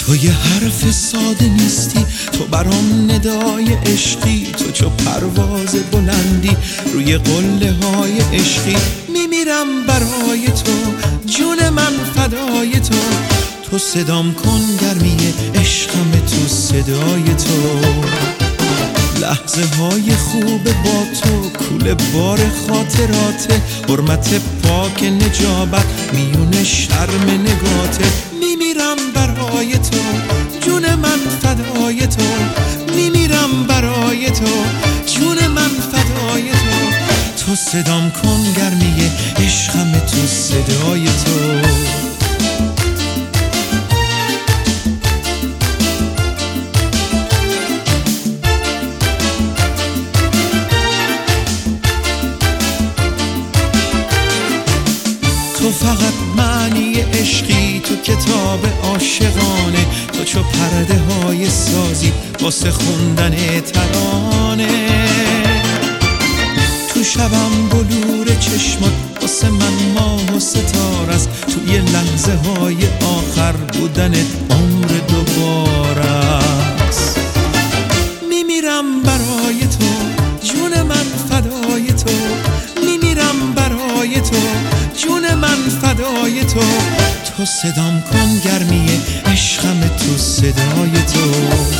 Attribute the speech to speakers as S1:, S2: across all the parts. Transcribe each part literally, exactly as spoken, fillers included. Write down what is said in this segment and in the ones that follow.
S1: تو یه حرف ساده نیستی، تو برام ندای عشقی، تو چو پرواز بلندی روی قله های عشقی. میمیرم برای تو، جون من فدای تو، تو صدام کن گرمی عشقم، تو صدای تو. لحظه های خوب با تو، کوله بار خاطراته، حرمت پاک نجابت میون شرم نگاته. میمیرم برای تو، جون من فدای تو، میمیرم برای تو، جون من فدای تو، تو صدام کن گرمی عشقم، تو صدای تو. تو فقط معنی عشقی، تو کتاب عاشقانه، تو چو پرده های سازی واسه خوندن ترانه. تو شبم بلور چشمات واسه من ماه و ستاره است، توی لحظه های آخر بودنت عمر دوباره است. میمیرم برای تو، جون من فدای تو، میمیرم برای تو، جون من فدای تو، تو صدام کن گرمی عشقم، تو صدای تو.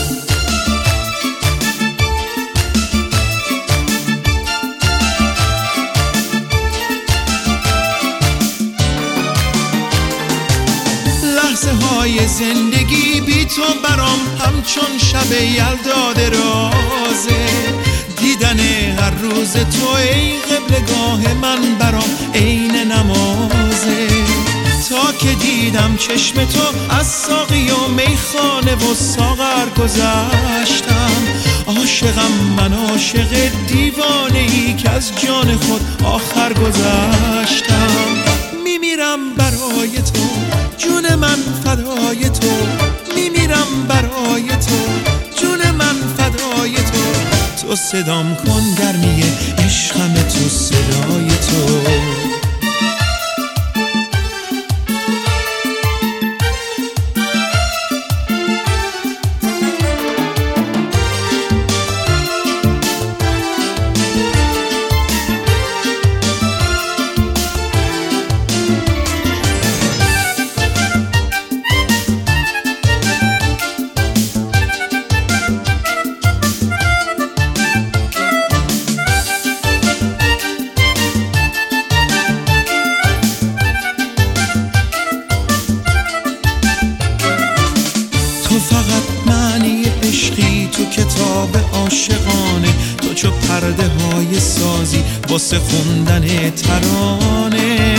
S1: لحظه های زندگی بی تو برام همچون شب یلدا درازه، دیدن هر روز تو ای قبلگاه من برام عین نمازه. تا که دیدم چشم تو از ساقی و میخانه و ساغر گذشتم، عاشقم من، عاشق دیوانه ای که از جان خود آخر گذشتم. میمیرم برای تو، جون من فدای تو، میمیرم برای تو، جون من فدای تو، تو صدام کن گرمی عشقم، تو صدای تو. تو فقط معنی عشقی، تو کتاب عاشقانه، تو چو پرده های سازی واسه خوندن ترانه.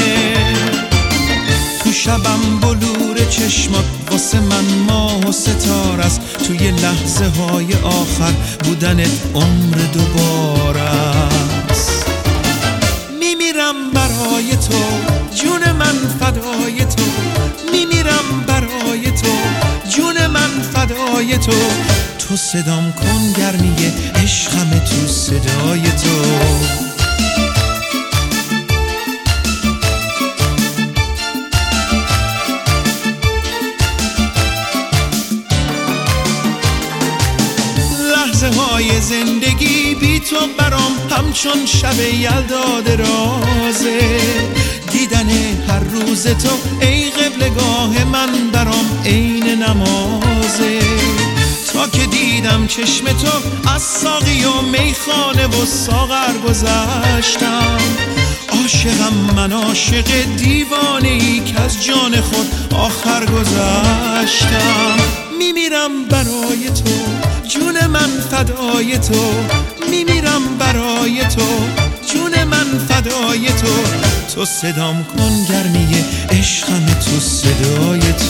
S1: تو شبم بلور چشمات واسه من ماه و ستاره است، توی لحظه های آخر بودنت عمر دوباره است. میمیرم برای تو، جون من فدای تو، میمیرم برای تو، جون من فدای تو، تو صدام کن گرمی عشقم، تو صدای تو. لحظه های زندگی بی تو برام همچون شب یلدا درازه، دیدن هر روز تو ای قبلگاه من برام عین نمازه. تا که دیدم چشم تو از ساقی و میخانه و ساغر گذشتم، عاشقم من، عاشق دیوانه ای که از جان خود آخر گذشتم. میمیرم برای تو، جون من فدای تو، میمیرم برای تو، جون من فدای تو، تو صدام کن گرمی عشقم، تو صدای تو.